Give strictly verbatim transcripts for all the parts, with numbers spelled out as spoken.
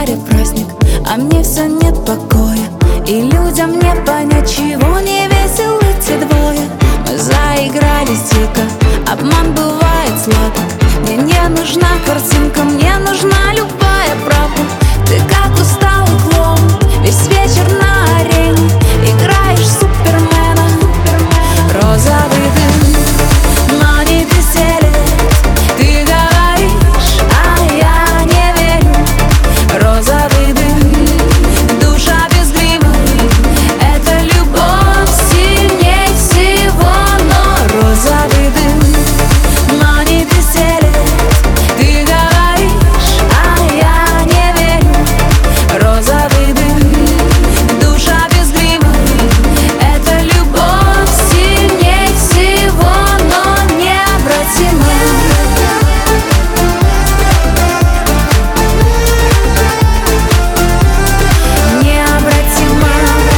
дворе праздник, а мне все нет покоя. И людям не понять, чего не веселы те двое. Мы заигрались дико, обман бывает сладок. Мне не нужна картинка, мне нужна любая правда. Ты как усталый клоун, весь вечер на арене играешь супермена. Розовый дым, но не веселит. Ты говоришь, а я не верю. Розовый дым, душа без грима. Это любовь сильней всего. Но розовый дым, но не веселит. Ты говоришь, а я не верю. Розовый дым, душа без грима. Это любовь сильней всего, но необратима. Необратима.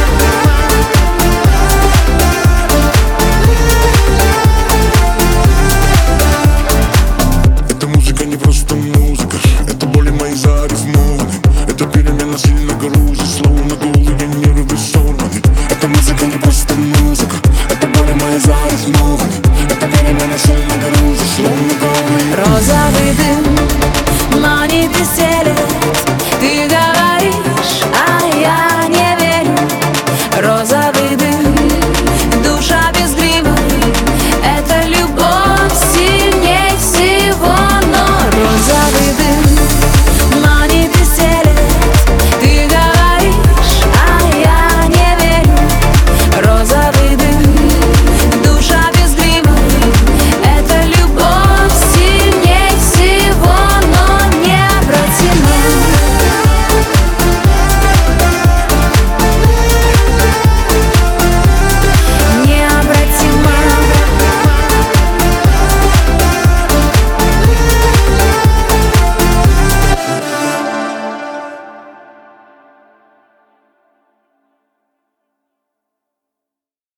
Эта музыка не просто музыка, это боли мои зарифмованы. Это перемена сильно грузит, словно голые нервы сорваны. Эта музыка не просто музыка, это боли мои зарифмованы. Это перемена сильно грузит, словно голые. Розовый дым, но не веселит.